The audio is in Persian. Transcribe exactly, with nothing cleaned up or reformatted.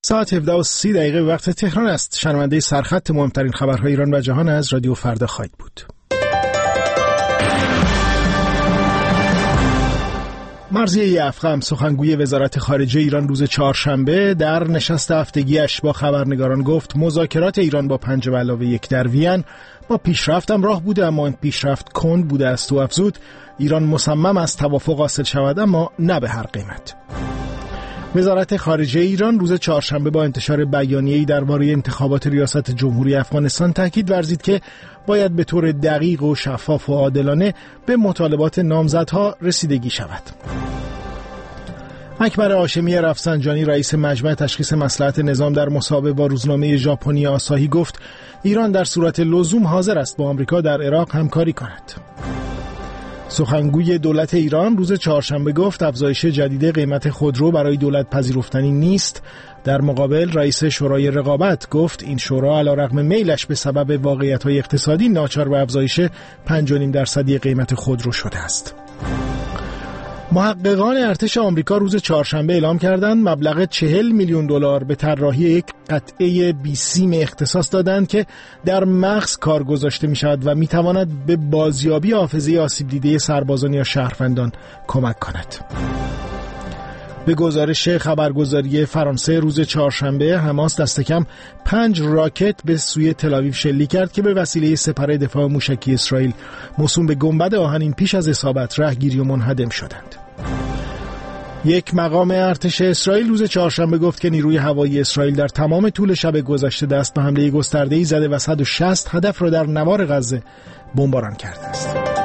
ساعت هفده و سی دقیقه وقت تهران است. شنونده سرخط مهمترین خبرهای ایران و جهان از رادیو فردا خواهید بود. مرضیه افخم سخنگوی وزارت خارجه ایران روز چهارشنبه در نشست هفتگیش با خبرنگاران گفت مذاکرات ایران با پنج به علاوه یک در وین با پیشرفت همراه بوده، اما این پیشرفت کند بوده است و افزود ایران مصمم است توافق حاصل شود، اما نه به هر قیمت. وزارت خارجه ایران روز چهارشنبه با انتشار بیانیه‌ای درباره انتخابات ریاست جمهوری افغانستان تاکید ورزید که باید به طور دقیق و شفاف و عادلانه به مطالبات نامزدها رسیدگی شود. اکبر هاشمی رفسنجانی رئیس مجمع تشخیص مصلحت نظام در مصاحبه با روزنامه ژاپنی آساهی گفت ایران در صورت لزوم حاضر است با آمریکا در عراق همکاری کند. سخنگوی دولت ایران روز چهارشنبه گفت افزایش جدید قیمت خودرو برای دولت پذیرفتنی نیست. در مقابل رئیس شورای رقابت گفت این شورا علیرغم میلش به سبب واقعیت‌های اقتصادی ناچار به افزایش پنج و نیم درصدی قیمت خودرو شده است. محققان ارتش آمریکا روز چهارشنبه اعلام کردند مبلغ چهل میلیون دلار به طراحی یک قطعه بیسیم اختصاص دادند که در مغز کار گذاشته می شود و می تواند به بازیابی حافظه آسیب دیده سربازان یا شهروندان کمک کند. به گزارش خبرگزاری فرانسه روز چهارشنبه حماس دست کم پنج راکت به سوی تل‌آویو شلیک کرد که به وسیله سپر دفاع موشکی اسرائیل موسوم به گنبد آهنین پیش از اصابت رهگیری و منهدم شدند. یک مقام ارتش اسرائیل روز چهارشنبه گفت که نیروی هوایی اسرائیل در تمام طول شب گذشته دست به حمله گسترده‌ای زده و صد و شصت هدف را در نوار غزه بمباران کرده است.